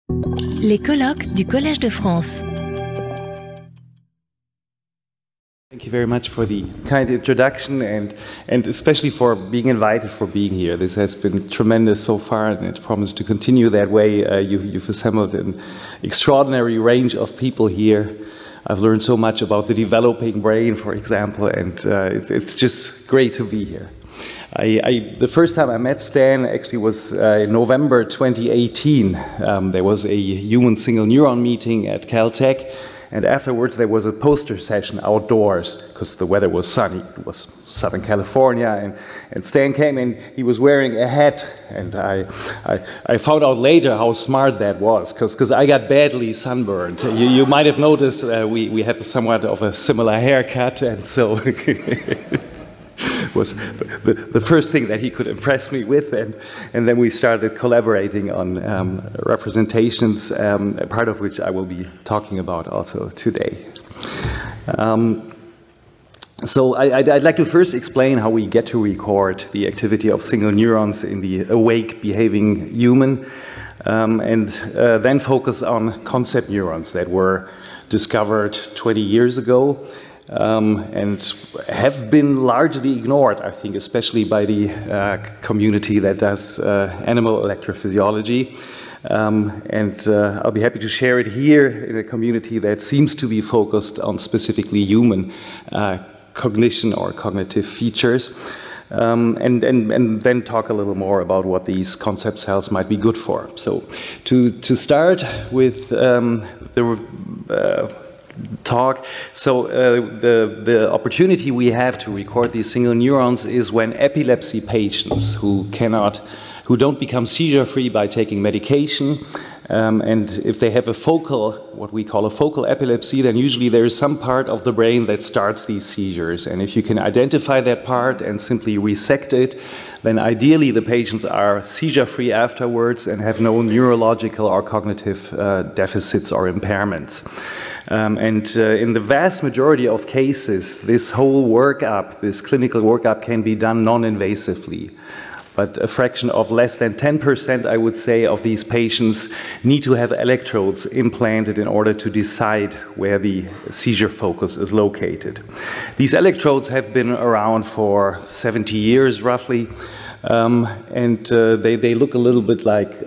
Les colloques du Collège de France. Thank you very much for the kind introduction and especially for being invited, for being here. This has been tremendous so far, and it promises to continue that way. You've assembled an extraordinary range of people here. I've learned so much about the developing brain, for example, and it's just great to be here. The first time I met Stan actually was in November 2018. There was a human single neuron meeting at Caltech, and afterwards there was a poster session outdoors because the weather was sunny. It was Southern California, and Stan came in. He was wearing a hat, and I found out later how smart that was because I got badly sunburned. You might have noticed we have somewhat of a similar haircut, and so was the first thing that he could impress me with, and then we started collaborating on representations, part of which I will be talking about also today. So I'd like to first explain how we get to record the activity of single neurons in the awake behaving human, and then focus on concept neurons that were discovered 20 years ago. And have been largely ignored, I think, especially by the community that does animal electrophysiology. And I'll be happy to share it here in a community that seems to be focused on specifically human cognition or cognitive features. And then talk a little more about what these concept cells might be good for. So to start with the talk. So the opportunity we have to record these single neurons is when epilepsy patients who don't become seizure free by taking medication, and if they have what we call a focal epilepsy, then usually there is some part of the brain that starts these seizures. And if you can identify that part and simply resect it, then ideally the patients are seizure free afterwards and have no neurological or cognitive deficits or impairments. In the vast majority of cases, this whole workup, this clinical workup, can be done non-invasively. But a fraction of less than 10%, I would say, of these patients need to have electrodes implanted in order to decide where the seizure focus is located. These electrodes have been around for 70 years, roughly, and they look a little bit like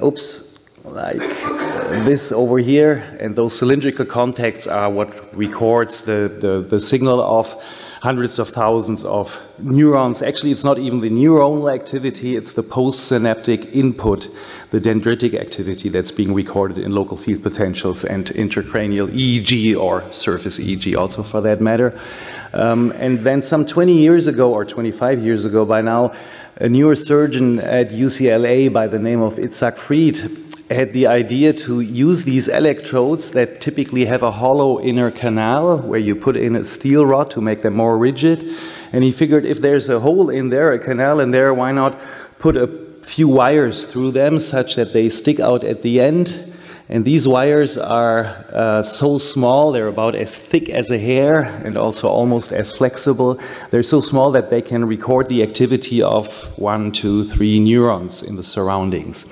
this over here, and those cylindrical contacts are what records the signal of hundreds of thousands of neurons. Actually, it's not even the neuronal activity, it's the postsynaptic input, the dendritic activity that's being recorded in local field potentials and intracranial EEG, or surface EEG also for that matter. And then some 20 years ago, or 25 years ago by now, a neurosurgeon at UCLA by the name of Itzhak Fried had the idea to use these electrodes that typically have a hollow inner canal where you put in a steel rod to make them more rigid. And he figured if there's a hole in there, a canal in there, why not put a few wires through them such that they stick out at the end. And these wires are so small, they're about as thick as a hair and also almost as flexible. They're so small that they can record the activity of 1, 2, 3 neurons in the surroundings.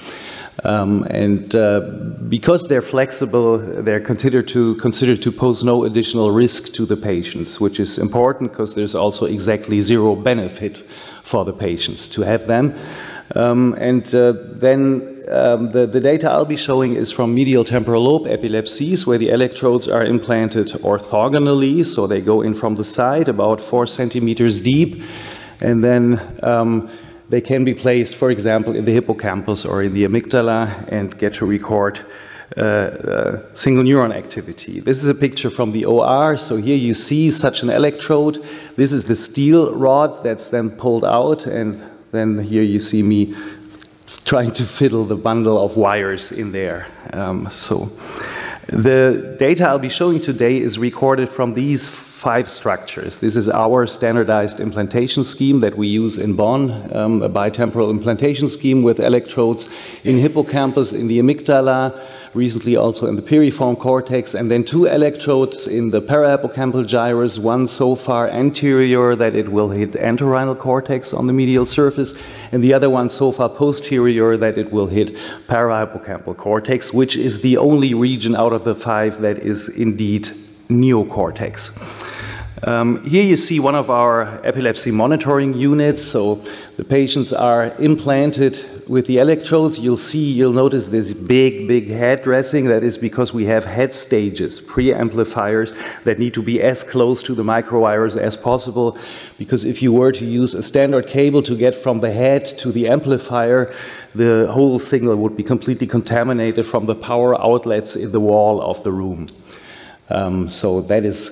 Because they're flexible, they're considered to pose no additional risk to the patients, which is important because there's also exactly zero benefit for the patients to have them. Then the data I'll be showing is from medial temporal lobe epilepsies, where the electrodes are implanted orthogonally, so they go in from the side about 4 centimeters deep, and then they can be placed, for example, in the hippocampus or in the amygdala and get to record single neuron activity. This is a picture from the OR. So here you see such an electrode. This is the steel rod that's then pulled out, and then here you see me trying to fiddle the bundle of wires in there. So the data I'll be showing today is recorded from these 5 structures. This is our standardized implantation scheme that we use in Bonn, a bitemporal implantation scheme with electrodes in hippocampus, in the amygdala, recently also in the piriform cortex, and then 2 electrodes in the parahippocampal gyrus, one so far anterior that it will hit entorhinal cortex on the medial surface, and the other one so far posterior that it will hit parahippocampal cortex, which is the only region out of the 5 that is indeed neocortex. Here you see one of our epilepsy monitoring units. So the patients are implanted with the electrodes. You'll notice this big head dressing. That is because we have head stages, preamplifiers that need to be as close to the microwires as possible. Because if you were to use a standard cable to get from the head to the amplifier, the whole signal would be completely contaminated from the power outlets in the wall of the room. So that is,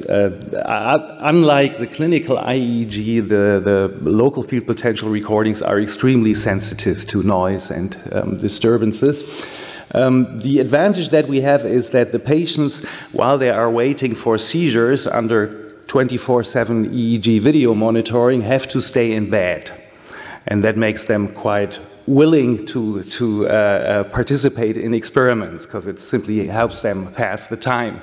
unlike the clinical IEEG, the local field potential recordings are extremely sensitive to noise and disturbances. The advantage that we have is that the patients, while they are waiting for seizures under 24/7 EEG video monitoring, have to stay in bed. And that makes them quite willing to participate in experiments, because it simply helps them pass the time.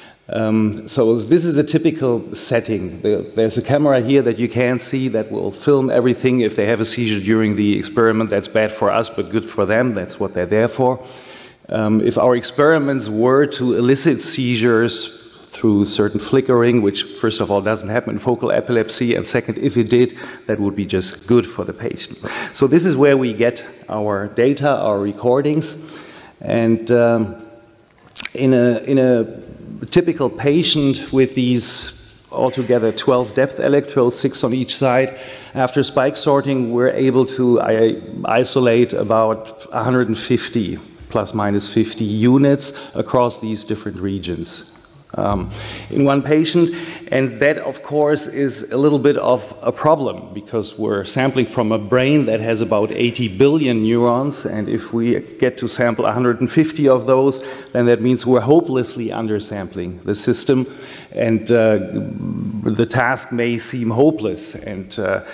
So this is a typical setting. There's a camera here that you can't see that will film everything. If they have a seizure during the experiment, that's bad for us, but good for them. That's what they're there for. If our experiments were to elicit seizures through certain flickering, which first of all doesn't happen in focal epilepsy, and second, if it did, that would be just good for the patient. So this is where we get our data, our recordings, and in a typical patient with these altogether 12 depth electrodes, 6 on each side, after spike sorting, we're able to isolate about 150 plus minus 50 units across these different regions in one patient. And that, of course, is a little bit of a problem, because we're sampling from a brain that has about 80 billion neurons, and if we get to sample 150 of those, then that means we're hopelessly undersampling the system, and the task may seem hopeless. And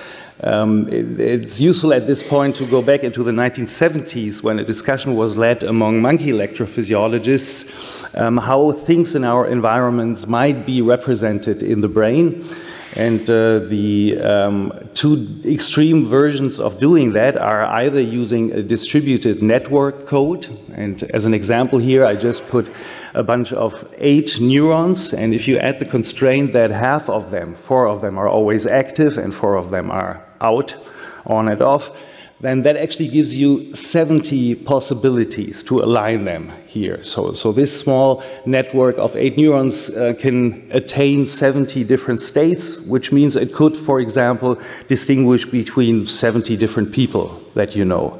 it's useful at this point to go back into the 1970s, when a discussion was led among monkey electrophysiologists how things in our environments might be represented in the brain. And the 2 extreme versions of doing that are either using a distributed network code, and as an example here, I just put a bunch of 8 neurons, and if you add the constraint that half of them, 4 of them are always active and 4 of them are out, on and off, then that actually gives you 70 possibilities to align them here. So this small network of 8 neurons can attain 70 different states, which means it could, for example, distinguish between 70 different people that you know.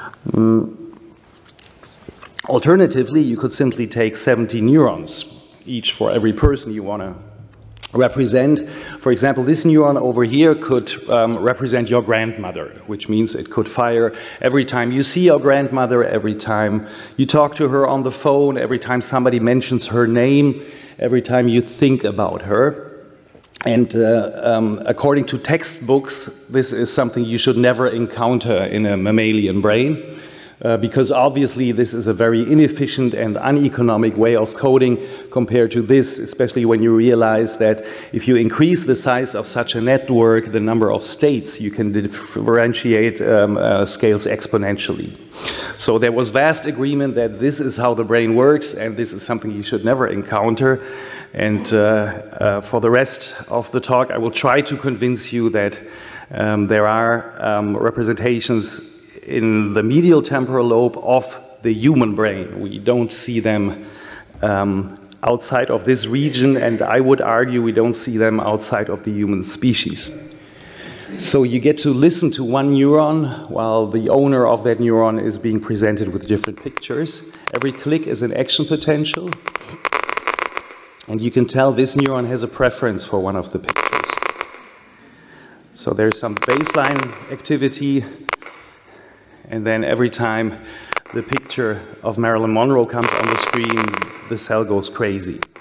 Alternatively, you could simply take 70 neurons, each for every person you want to represent. For example, this neuron over here could represent your grandmother, which means it could fire every time you see your grandmother, every time you talk to her on the phone, every time somebody mentions her name, every time you think about her. And according to textbooks, this is something you should never encounter in a mammalian brain. Because obviously this is a very inefficient and uneconomic way of coding compared to this, especially when you realize that if you increase the size of such a network, the number of states you can differentiate scales exponentially. So there was vast agreement that this is how the brain works, and this is something you should never encounter. And for the rest of the talk, I will try to convince you that there are representations in the medial temporal lobe of the human brain. We don't see them outside of this region, and I would argue we don't see them outside of the human species. So you get to listen to one neuron while the owner of that neuron is being presented with different pictures. Every click is an action potential, and you can tell this neuron has a preference for one of the pictures. So there's some baseline activity, and then every time the picture of Marilyn Monroe comes on the screen, the cell goes crazy.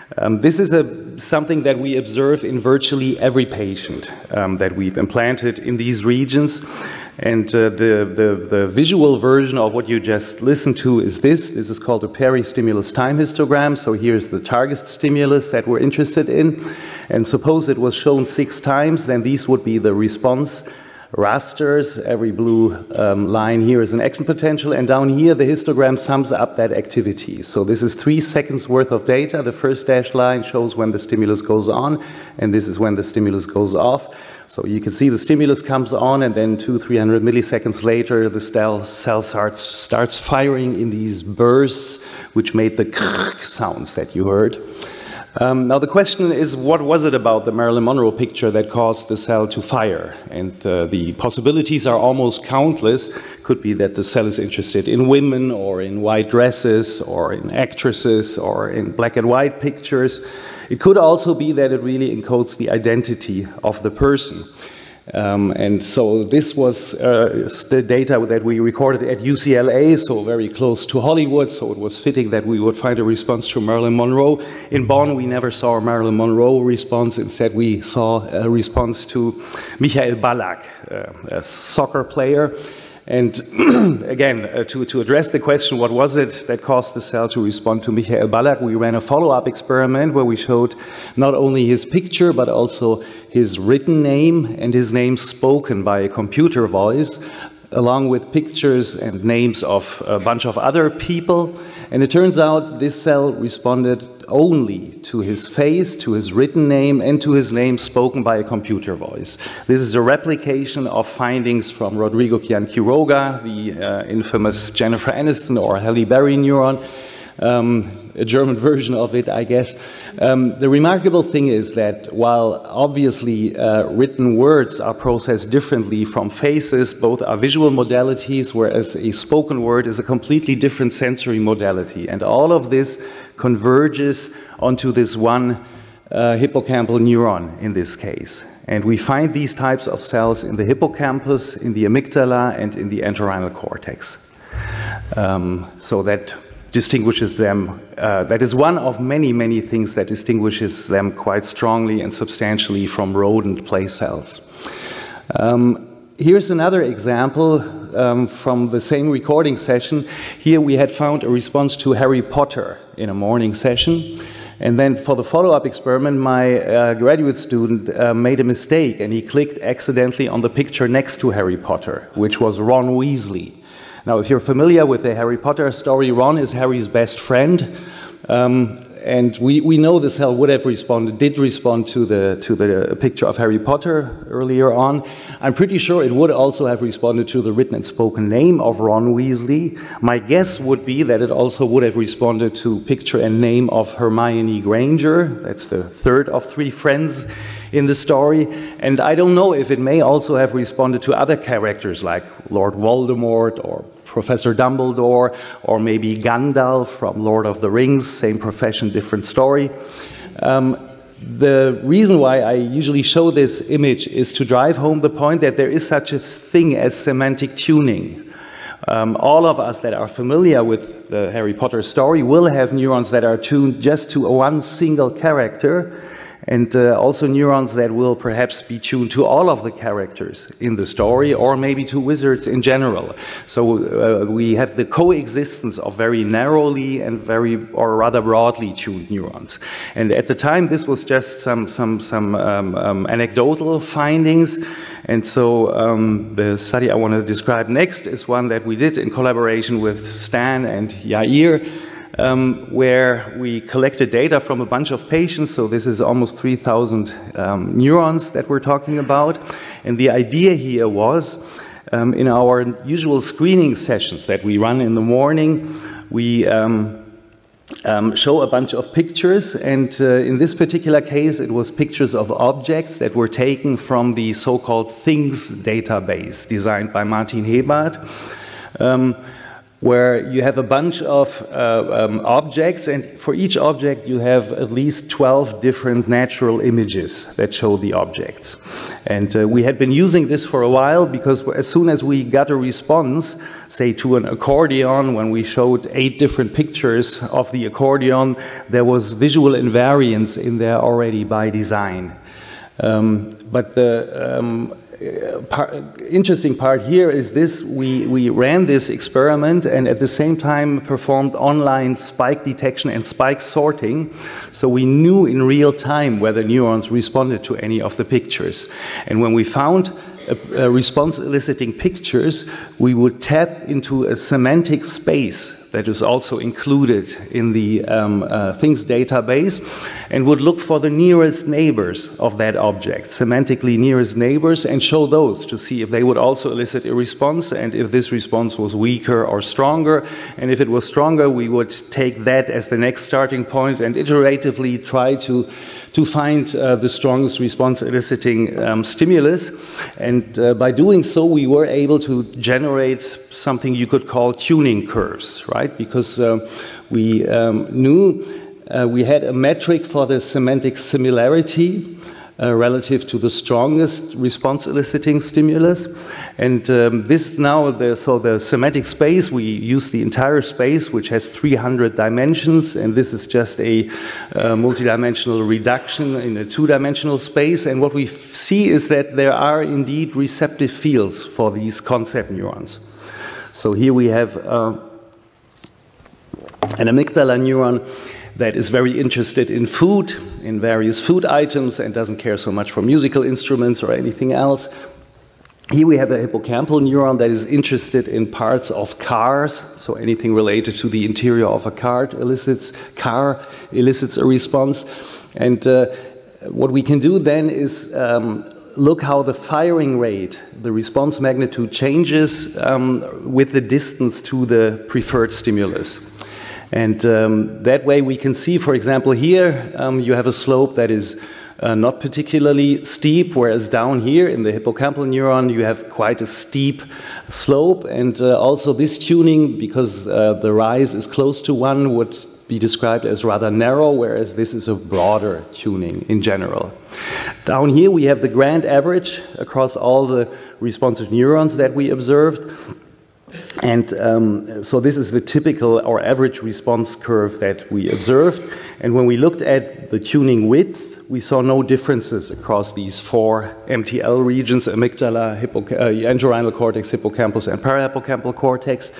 This is something that we observe in virtually every patient that we've implanted in these regions. And the visual version of what you just listened to is this. This is called a peristimulus time histogram. So here's the target stimulus that we're interested in. And suppose it was shown 6 times, then these would be the response rasters. Every blue line here is an action potential, and down here the histogram sums up that activity. So this is 3 seconds worth of data. The first dashed line shows when the stimulus goes on, and this is when the stimulus goes off. So you can see the stimulus comes on, and then 200-300 milliseconds later the cell starts firing in these bursts, which made the sounds that you heard. Now the question is, what was it about the Marilyn Monroe picture that caused the cell to fire? And the possibilities are almost countless. Could be that the cell is interested in women, or in white dresses, or in actresses, or in black and white pictures. It could also be that it really encodes the identity of the person. And so this was the data that we recorded at UCLA, so very close to Hollywood, so it was fitting that we would find a response to Marilyn Monroe. In Bonn, we never saw a Marilyn Monroe response. Instead, we saw a response to Michael Ballack, a soccer player. And again, to address the question, what was it that caused the cell to respond to Michael Ballack, we ran a follow-up experiment where we showed not only his picture, but also his written name and his name spoken by a computer voice, along with pictures and names of a bunch of other people. And it turns out this cell responded only to his face, to his written name, and to his name spoken by a computer voice. This is a replication of findings from Rodrigo Quiroga, the infamous Jennifer Aniston or Halle Berry neuron, a German version of it, I guess. The remarkable thing is that while obviously written words are processed differently from faces, both are visual modalities, whereas a spoken word is a completely different sensory modality. And all of this converges onto this one hippocampal neuron in this case. And we find these types of cells in the hippocampus, in the amygdala, and in the entorhinal cortex. So that distinguishes them. That is one of many, many things that distinguishes them quite strongly and substantially from rodent play cells. Here's another example from the same recording session. Here we had found a response to Harry Potter in a morning session. And then for the follow-up experiment, my graduate student made a mistake, and he clicked accidentally on the picture next to Harry Potter, which was Ron Weasley. Now, if you're familiar with the Harry Potter story, Ron is Harry's best friend, and we know the cell would have did respond to the picture of Harry Potter earlier on. I'm pretty sure it would also have responded to the written and spoken name of Ron Weasley. My guess would be that it also would have responded to picture and name of Hermione Granger. That's the third of 3 friends in the story. And I don't know if it may also have responded to other characters like Lord Voldemort or Professor Dumbledore, or maybe Gandalf from Lord of the Rings, same profession, different story. The reason why I usually show this image is to drive home the point that there is such a thing as semantic tuning. All of us that are familiar with the Harry Potter story will have neurons that are tuned just to one single character, and also neurons that will perhaps be tuned to all of the characters in the story, or maybe to wizards in general. So we have the coexistence of very narrowly and rather broadly tuned neurons. And at the time, this was just some anecdotal findings. And so the study I want to describe next is one that we did in collaboration with Stan and Yair, where we collected data from a bunch of patients. So this is almost 3,000 neurons that we're talking about. And the idea here was, in our usual screening sessions that we run in the morning, we show a bunch of pictures. And in this particular case, it was pictures of objects that were taken from the so-called Things database designed by Martin Hebert. where you have a bunch of objects, and for each object you have at least 12 different natural images that show the objects. And we had been using this for a while, because as soon as we got a response, say to an accordion, when we showed 8 different pictures of the accordion, there was visual invariance in there already by design. But the interesting part here is this: we ran this experiment and at the same time performed online spike detection and spike sorting, so we knew in real time whether neurons responded to any of the pictures. And when we found a response eliciting pictures, we would tap into a semantic space that is also included in the things database, and would look for the nearest neighbors of that object, semantically nearest neighbors, and show those to see if they would also elicit a response, and if this response was weaker or stronger. And if it was stronger, we would take that as the next starting point and iteratively try to find the strongest response eliciting stimulus. And by doing so, we were able to generate something you could call tuning curves, right? Because we knew we had a metric for the semantic similarity relative to the strongest response eliciting stimulus. And this now, so the semantic space, we use the entire space, which has 300 dimensions, and this is just a multidimensional reduction in a two-dimensional space. And what we see is that there are indeed receptive fields for these concept neurons. So here we have an amygdala neuron that is very interested in food, in various food items, and doesn't care so much for musical instruments or anything else. Here we have a hippocampal neuron that is interested in parts of cars, so anything related to the interior of a car elicits a response. And what we can do then is look how the firing rate, the response magnitude, changes with the distance to the preferred stimulus. And that way we can see, for example, here you have a slope that is not particularly steep, whereas down here in the hippocampal neuron you have quite a steep slope. And also this tuning, because the rise is close to 1, would be described as rather narrow, whereas this is a broader tuning in general. Down here we have the grand average across all the responsive neurons that we observed. And so this is the typical or average response curve that we observed. And when we looked at the tuning width, we saw no differences across these 4 MTL regions: amygdala, entorhinal cortex, hippocampus, and parahippocampal cortex.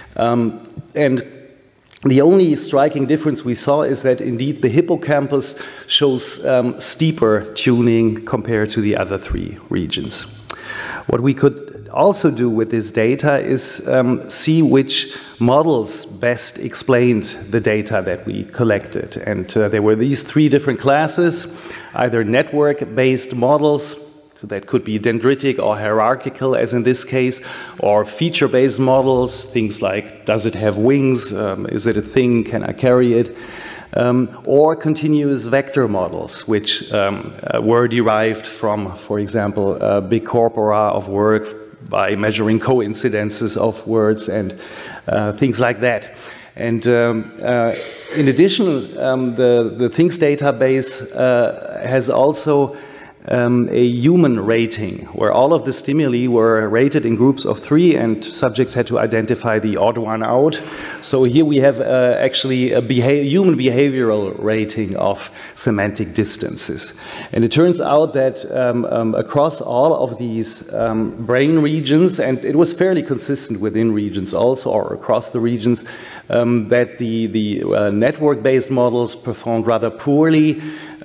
And the only striking difference we saw is that indeed the hippocampus shows steeper tuning compared to the other 3 regions. What we could also do with this data is see which models best explained the data that we collected. And there were these 3 different classes: either network-based models, so that could be dendritic or hierarchical, as in this case, or feature-based models, things like, does it have wings, is it a thing, can I carry it, or continuous vector models, which were derived from, for example, big corpora of work by measuring coincidences of words and things like that. And in addition, the Things database has also a human rating, where all of the stimuli were rated in groups of 3 and subjects had to identify the odd one out. So here we have actually a human behavioral rating of semantic distances. And it turns out that across all of these brain regions, and it was fairly consistent within regions also, or across the regions, that the network-based models performed rather poorly.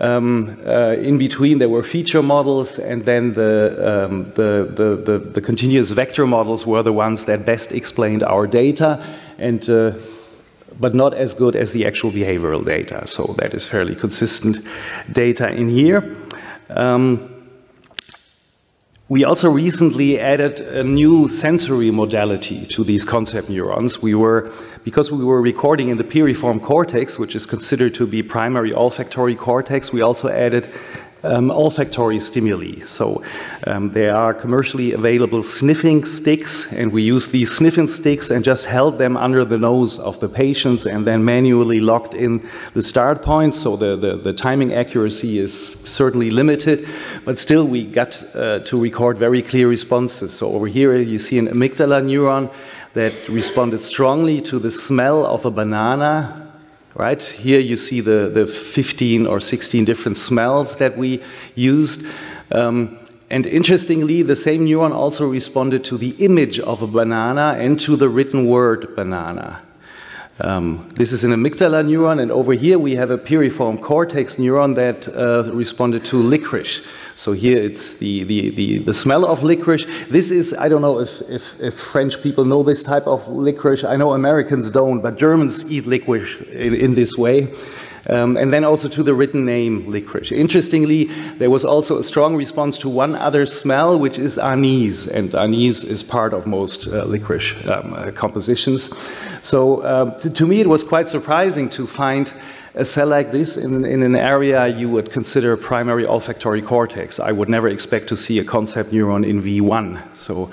In between there were feature models, and then the continuous vector models were the ones that best explained our data, and but not as good as the actual behavioral data. So that is fairly consistent data in here. We also recently added a new sensory modality to these concept neurons. Because we were recording in the piriform cortex, which is considered to be primary olfactory cortex, we also added olfactory stimuli. So there are commercially available sniffing sticks, and we use these sniffing sticks and just held them under the nose of the patients and then manually locked in the start point. So the timing accuracy is certainly limited, but still we got to record very clear responses. So over here you see an amygdala neuron that responded strongly to the smell of a banana. Right here you see the 15 or 16 different smells that we used. And interestingly, the same neuron also responded to the image of a banana and to the written word banana. This is an amygdala neuron, and over here we have a piriform cortex neuron that responded to licorice. So here it's the smell of licorice. This is, I don't know if French people know this type of licorice. I know Americans don't, but Germans eat licorice in this way. And then also to the written name licorice. Interestingly, there was also a strong response to one other smell, which is anise, and anise is part of most licorice compositions. So to me it was quite surprising to find a cell like this in an area you would consider primary olfactory cortex. I would never expect to see a concept neuron in V1. So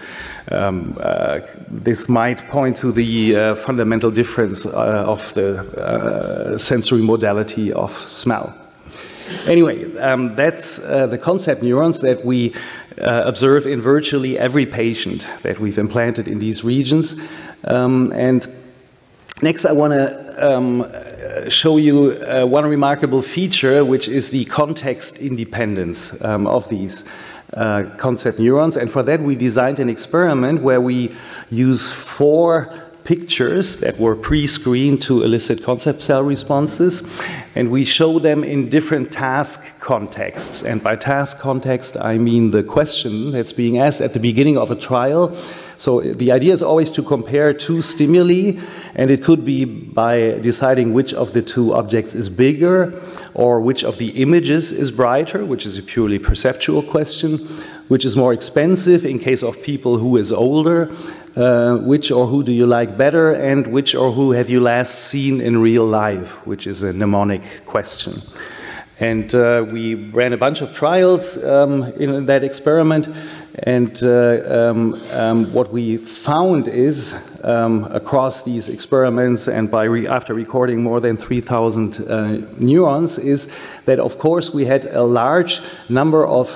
this might point to the fundamental difference of the sensory modality of smell. Anyway, that's the concept neurons that we observe in virtually every patient that we've implanted in these regions. And next I want to show you one remarkable feature, which is the context independence of these concept neurons. And for that we designed an experiment where we use 4 pictures that were pre-screened to elicit concept cell responses, and we show them in different task contexts. And by task context I mean the question that's being asked at the beginning of a trial. So the idea is always to compare 2 stimuli, and it could be by deciding which of the 2 objects is bigger, or which of the images is brighter, which is a purely perceptual question, which is more expensive in case of people who is older, which or who do you like better, and which or who have you last seen in real life, which is a mnemonic question. And we ran a bunch of trials in that experiment. And what we found is, across these experiments and after recording more than 3,000 neurons, is that of course we had a large number of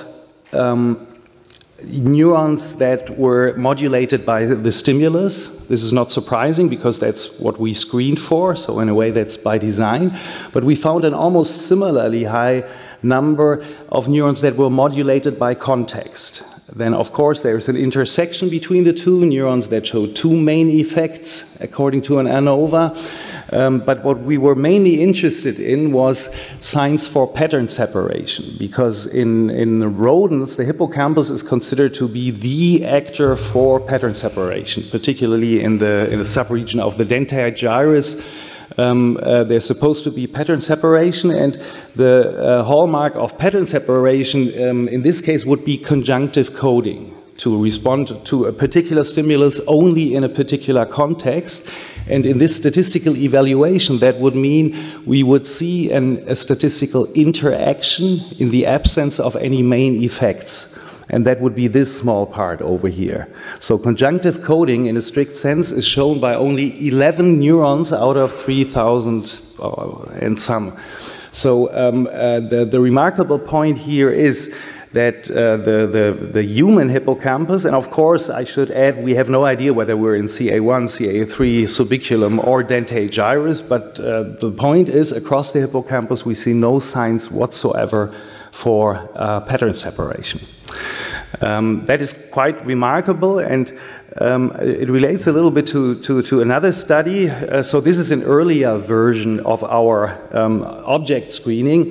neurons that were modulated by the stimulus. This is not surprising because that's what we screened for, so in a way that's by design. But we found an almost similarly high number of neurons that were modulated by context. Then, of course, there's an intersection between the 2 neurons that show 2 main effects, according to an ANOVA. But what we were mainly interested in was signs for pattern separation, because in rodents, the hippocampus is considered to be the actor for pattern separation, particularly in the subregion of the dentate gyrus. There's supposed to be pattern separation, and the hallmark of pattern separation in this case would be conjunctive coding, to respond to a particular stimulus only in a particular context. And in this statistical evaluation, that would mean we would see a statistical interaction in the absence of any main effects. And that would be this small part over here. So conjunctive coding, in a strict sense, is shown by only 11 neurons out of 3,000 and some. So the remarkable point here is that the human hippocampus, and of course I should add, we have no idea whether we're in CA1, CA3, subiculum, or dentate gyrus, but the point is, across the hippocampus we see no signs whatsoever for pattern separation. That is quite remarkable, and it relates a little bit to another study. So this is an earlier version of our object screening,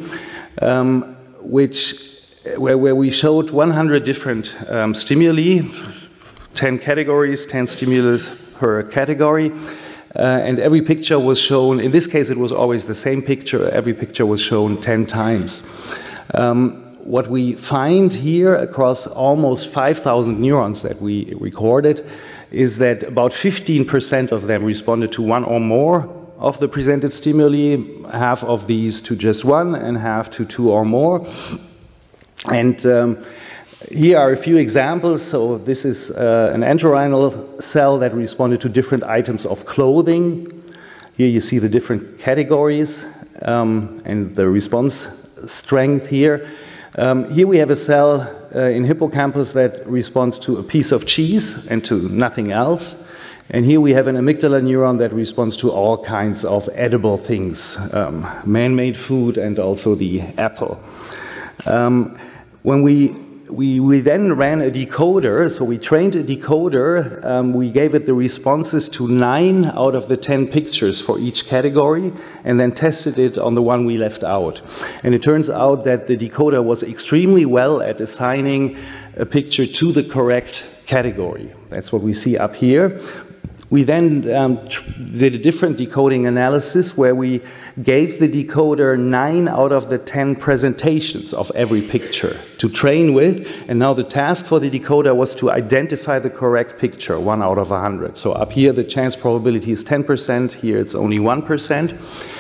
where we showed 100 different stimuli, 10 categories, 10 stimulus per category, and every picture was shown. In this case, it was always the same picture. Every picture was shown 10 times. What we find here across almost 5,000 neurons that we recorded is that about 15% of them responded to one or more of the presented stimuli, half of these to just one, and half to 2 or more. And here are a few examples. So this is an entorhinal cell that responded to different items of clothing. Here you see the different categories and the response strength here. Here we have a cell in hippocampus that responds to a piece of cheese and to nothing else. And here we have an amygdala neuron that responds to all kinds of edible things, man-made food and also the apple. When we then ran a decoder, so we trained a decoder, we gave it the responses to 9 out of the 10 pictures for each category, and then tested it on the one we left out. And it turns out that the decoder was extremely well at assigning a picture to the correct category. That's what we see up here. We then did a different decoding analysis where we gave the decoder 9 out of the 10 presentations of every picture to train with, and now the task for the decoder was to identify the correct picture, 1 out of 100. So up here the chance probability is 10%, here it's only 1%.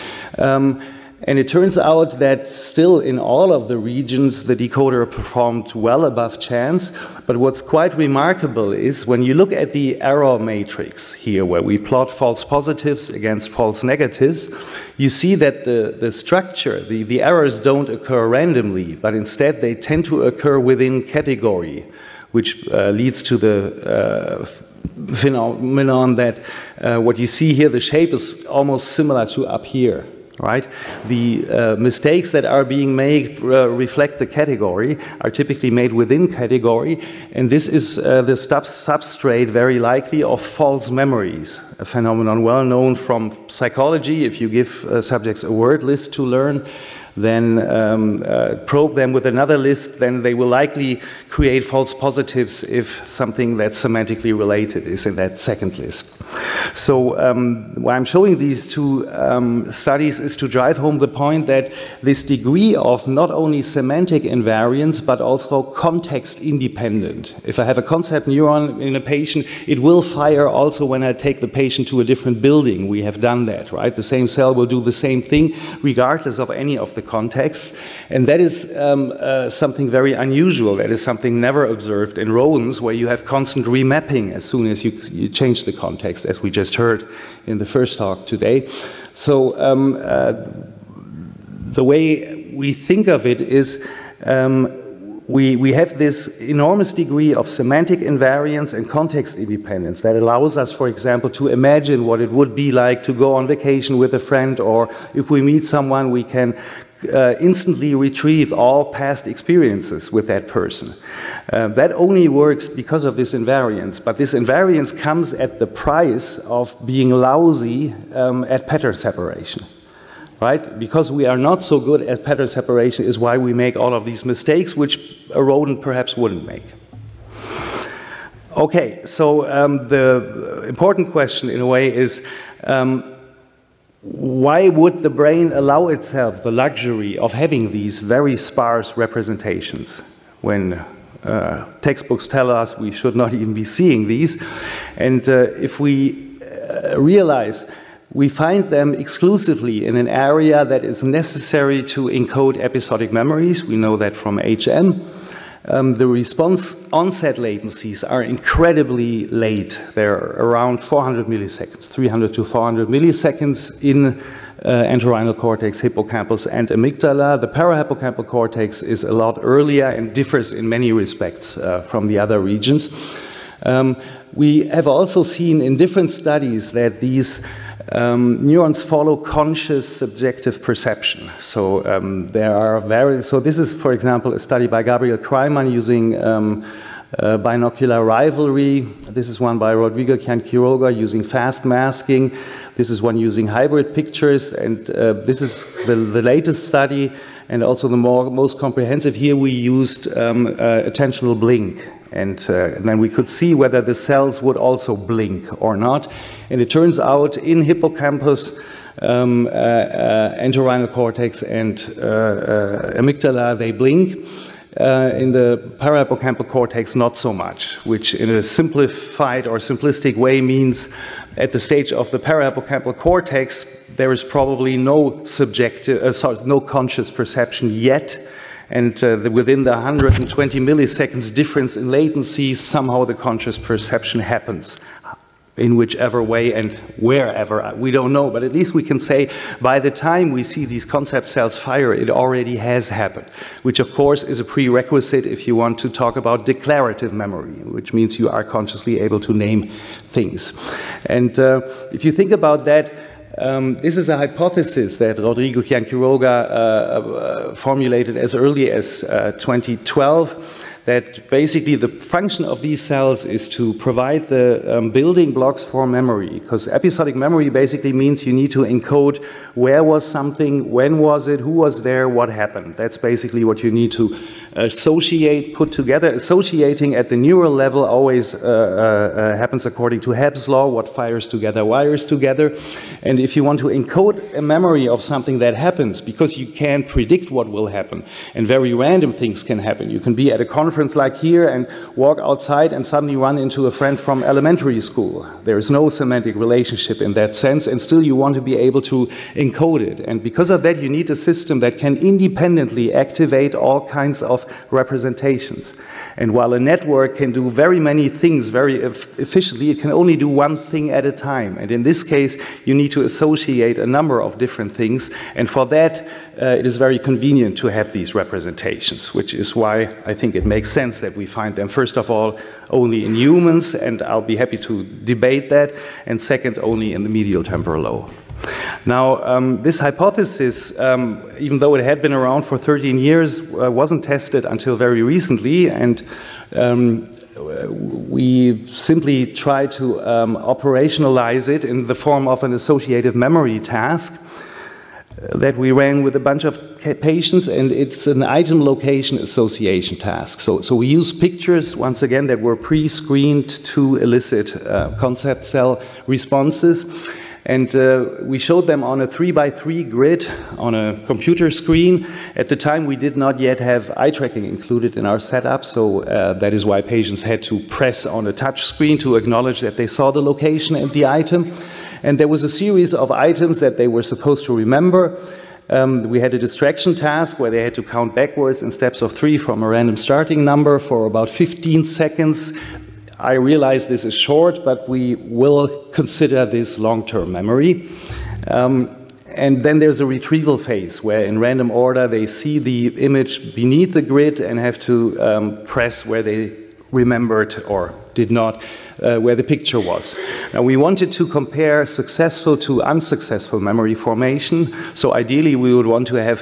And it turns out that still in all of the regions the decoder performed well above chance, but what's quite remarkable is when you look at the error matrix here where we plot false positives against false negatives, you see that the structure, the errors don't occur randomly, but instead they tend to occur within category, which leads to the phenomenon that what you see here, the shape is almost similar to up here. Right? The mistakes that are being made reflect the category, are typically made within category, and this is the substrate very likely of false memories, a phenomenon well known from psychology. If you give subjects a word list to learn, then probe them with another list, then they will likely create false positives if something that's semantically related is in that second list. So why I'm showing these two studies is to drive home the point that this degree of not only semantic invariance but also context independent. If I have a concept neuron in a patient, it will fire also when I take the patient to a different building. We have done that, right? The same cell will do the same thing regardless of any of the contexts. And that is something very unusual. That is something never observed in rodents where you have constant remapping as soon as you change the context, as we just heard in the first talk today. So the way we think of it is we have this enormous degree of semantic invariance and context independence that allows us, for example, to imagine what it would be like to go on vacation with a friend, or if we meet someone, we can instantly retrieve all past experiences with that person. That only works because of this invariance, but this invariance comes at the price of being lousy at pattern separation. Right? Because we are not so good at pattern separation is why we make all of these mistakes, which a rodent perhaps wouldn't make. Okay, so the important question in a way is why would the brain allow itself the luxury of having these very sparse representations when textbooks tell us we should not even be seeing these? And if we realize we find them exclusively in an area that is necessary to encode episodic memories. We know that from HM. The response onset latencies are incredibly late. They're around 400 milliseconds, 300 to 400 milliseconds in entorhinal cortex, hippocampus, and amygdala. The parahippocampal cortex is a lot earlier and differs in many respects from the other regions. We have also seen in different studies that these neurons follow conscious subjective perception. So so this is, for example, a study by Gabriel Kreiman using binocular rivalry. This is one by Rodrigo Quiroga using fast masking. This is one using hybrid pictures, and this is the latest study and also the most comprehensive. Here we used attentional blink. And then we could see whether the cells would also blink or not. And it turns out in hippocampus, entorhinal cortex, and amygdala, they blink. In the parahippocampal cortex, not so much, which in a simplified or simplistic way means at the stage of the parahippocampal cortex, there is probably no no conscious perception yet. And within the 120 milliseconds difference in latency, somehow the conscious perception happens. In whichever way and wherever, we don't know, but at least we can say by the time we see these concept cells fire, it already has happened, which of course is a prerequisite if you want to talk about declarative memory, which means you are consciously able to name things. And if you think about that, this is a hypothesis that Rodrigo Quiroga formulated as early as 2012, that basically the function of these cells is to provide the building blocks for memory, because episodic memory basically means you need to encode where was something, when was it, who was there, what happened. That's basically what you need to associate, put together. Associating at the neural level always happens according to Hebb's law, what fires together wires together. And if you want to encode a memory of something that happens, because you can't predict what will happen, and very random things can happen. You can be at a conference like here and walk outside and suddenly run into a friend from elementary school. There is no semantic relationship in that sense, and still you want to be able to encode it. And because of that, you need a system that can independently activate all kinds of representations. And while a network can do very many things very efficiently, it can only do one thing at a time. And in this case, you need to associate a number of different things. And for that, it is very convenient to have these representations, which is why I think it makes sense that we find them, first of all, only in humans, and I'll be happy to debate that, and second, only in the medial temporal lobe. Now, this hypothesis, even though it had been around for 13 years, wasn't tested until very recently, and we simply tried to operationalize it in the form of an associative memory task that we ran with a bunch of patients, and it's an item location association task. So we use pictures, once again, that were pre-screened to elicit concept cell responses. And we showed them on a 3x3 grid on a computer screen. At the time, we did not yet have eye tracking included in our setup, so that is why patients had to press on a touch screen to acknowledge that they saw the location and the item. And there was a series of items that they were supposed to remember. We had a distraction task where they had to count backwards in steps of 3 from a random starting number for about 15 seconds. I realize this is short, but we will consider this long-term memory. And then there's a retrieval phase where in random order they see the image beneath the grid and have to press where they remembered or did not, where the picture was. Now we wanted to compare successful to unsuccessful memory formation, so ideally we would want to have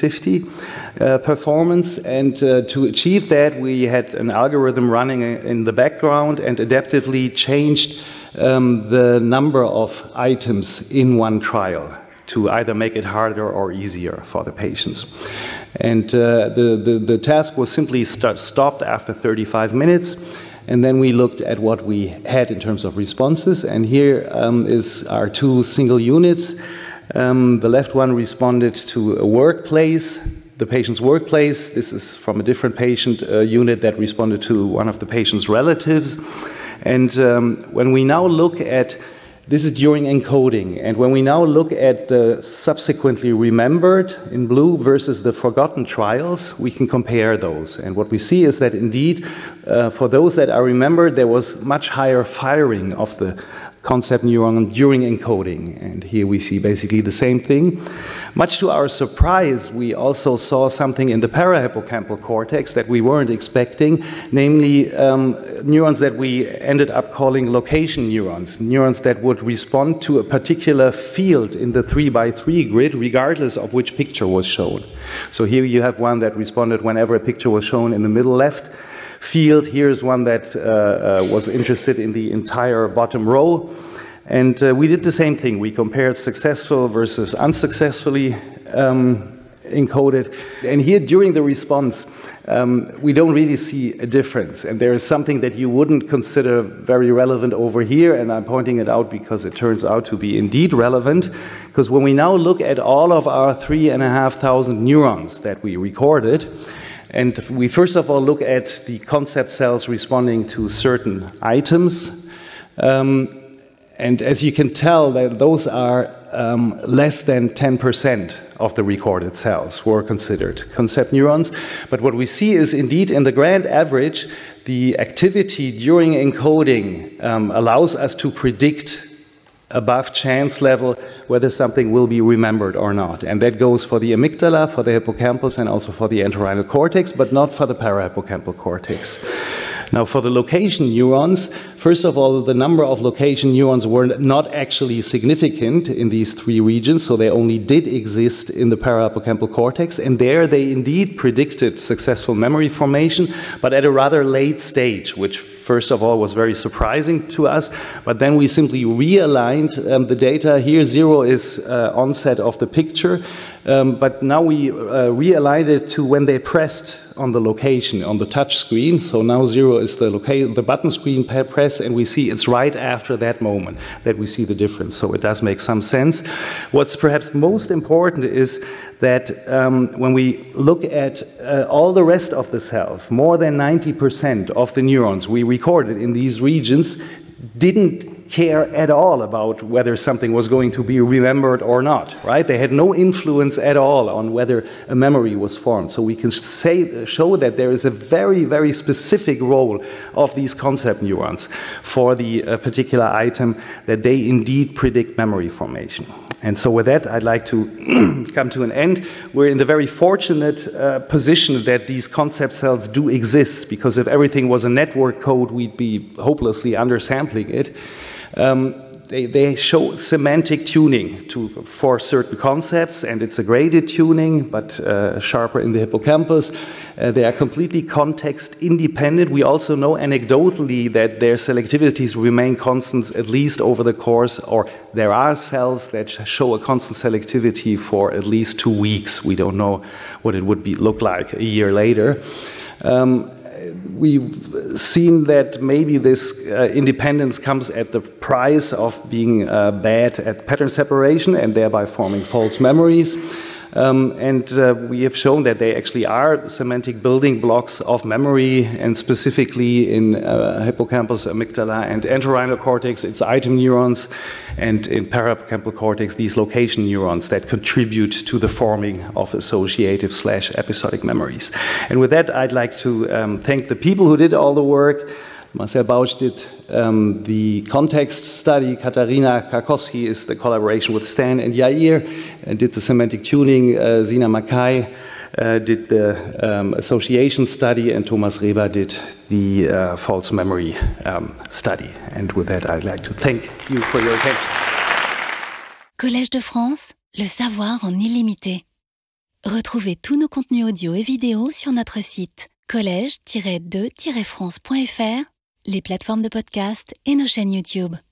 50-50 performance, and to achieve that we had an algorithm running in the background and adaptively changed the number of items in one trial to either make it harder or easier for the patients. And the task was simply stopped after 35 minutes. And then we looked at what we had in terms of responses. And here is our 2 single units. The left one responded to a workplace, the patient's workplace. This is from a different patient unit that responded to one of the patient's relatives. And when we now look at, this is during encoding, and when we now look at the subsequently remembered in blue versus the forgotten trials, we can compare those. And what we see is that indeed, for those that are remembered, there was much higher firing of the concept neuron during encoding. And here we see basically the same thing. Much to our surprise, we also saw something in the parahippocampal cortex that we weren't expecting, namely neurons that we ended up calling location neurons, neurons that would respond to a particular field in the 3x3 grid, regardless of which picture was shown. So here you have one that responded whenever a picture was shown in the middle left field. Here's one that was interested in the entire bottom row. And we did the same thing. We compared successful versus unsuccessfully encoded. And here, during the response, we don't really see a difference. And there is something that you wouldn't consider very relevant over here, and I'm pointing it out because it turns out to be indeed relevant. Because when we now look at all of our 3,500 neurons that we recorded, and we first of all look at the concept cells responding to certain items, And as you can tell, those are less than 10% of the recorded cells were considered concept neurons. But what we see is indeed in the grand average, the activity during encoding allows us to predict above chance level whether something will be remembered or not. And that goes for the amygdala, for the hippocampus, and also for the entorhinal cortex, but not for the parahippocampal cortex. Now, for the location neurons, first of all, the number of location neurons were not actually significant in these three regions, so they only did exist in the parahippocampal cortex, and there they indeed predicted successful memory formation, but at a rather late stage, which first of all was very surprising to us, but then we simply realigned the data. Here 0 is onset of the picture, but now we realigned it to when they pressed on the location, on the touch screen. So now 0 is the button screen press, and we see it's right after that moment that we see the difference. So it does make some sense. What's perhaps most important is that when we look at all the rest of the cells, more than 90% of the neurons we recorded in these regions didn't care at all about whether something was going to be remembered or not, right? They had no influence at all on whether a memory was formed. So we can show that there is a very, very specific role of these concept neurons for the particular item, that they indeed predict memory formation. And so with that, I'd like to come to an end. We're in the very fortunate position that these concept cells do exist, because if everything was a network code, we'd be hopelessly undersampling it. They show semantic tuning for certain concepts, and it's a graded tuning, but sharper in the hippocampus. They are completely context independent. We also know anecdotally that their selectivities remain constant at least over the course, or there are cells that show a constant selectivity for at least 2 weeks. We don't know what it would look like a year later. We've seen that maybe this independence comes at the price of being bad at pattern separation and thereby forming false memories. And we have shown that they actually are semantic building blocks of memory, and specifically in hippocampus, amygdala, and entorhinal cortex, it's item neurons, and in parahippocampal cortex, these location neurons that contribute to the forming of associative/episodic memories. And with that, I'd like to thank the people who did all the work. Marcel Bausch did the context study. Katarina Karkowski is the collaboration with Stan and Yair, and did the semantic tuning. Zina Mackay did the association study, and Thomas Reber did the false memory study. And with that, I'd like to thank you for your attention. Collège de France, le savoir en illimité. Retrouvez tous nos contenus audio et vidéo sur notre site collège-2-france.fr, les plateformes de podcast et nos chaînes YouTube.